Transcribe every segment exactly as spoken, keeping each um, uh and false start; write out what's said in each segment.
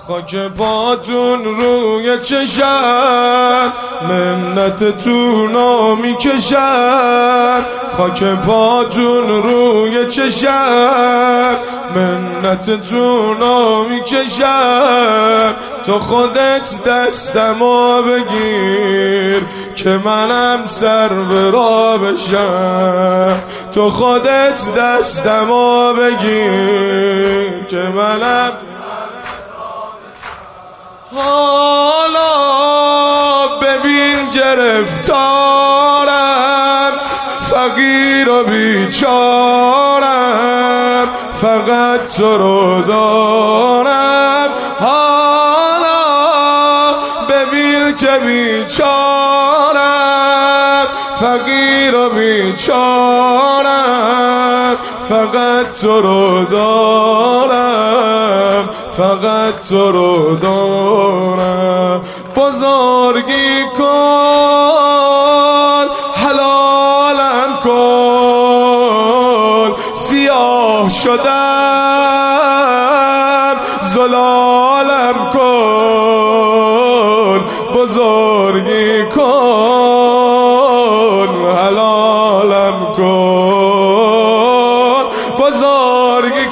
خاک پاتون روی چشم منتتونو میکشم. خاک پاتون روی چشم منتتونو میکشم. تو خودت دستمو بگیر که منم سر به راه بشم. تو خودت دستمو بگیر که منم. حالا ببین گرفتارم، فقیر و بیچارم، فقط تو رو دارم. حالا ببین که بیچارم، فقیر و بیچارم، فقط تو رو دارم، فقط تو رو دارم. بزرگی کن، حلالم کن، سیاه شدم زلالم کن. بزرگی کن، حلالم کن، بزرگی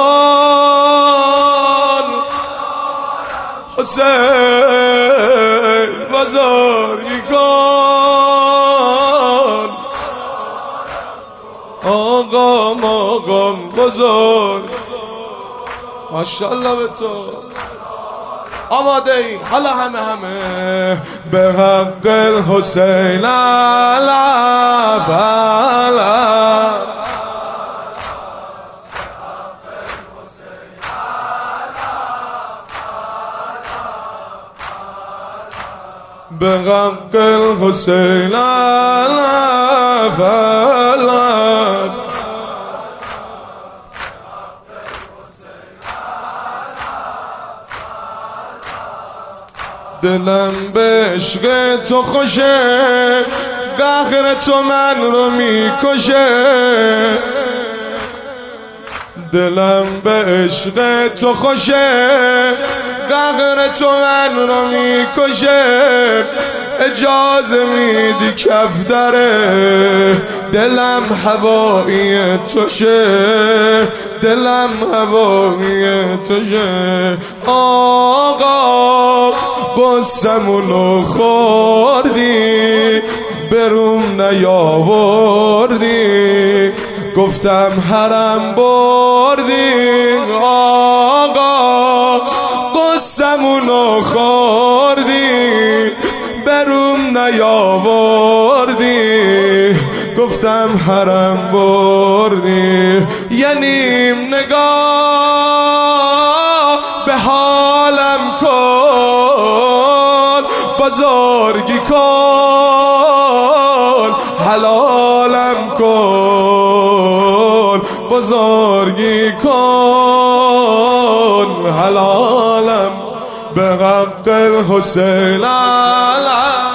کن حسین، بزرگی کن آقام، آقام بزرگ. ماشاءالله به تو. آماده ای؟ حالا همه همه به حق الحسین علف علف. به حق الحسین علف علف. دلم به عشق تو خوشه، قهر تو من رو میکشه. دلم به عشق تو خوشه، قهر تو من رو میکشه. اجازه میدی کفتره، دلم هوایی توشه، دلم هوایی توشه. آقا قسمونو خوردی، بروم نیاوردی، گفتم حرم بردی. آقا قسمونو خوردی، بروم نیاوردی، گفتم حرم بردی. یعنی نگاه به حالم کن، بزرگی کن، حلالم کن، بزرگی کن، حلالم. به حق الحسین علف.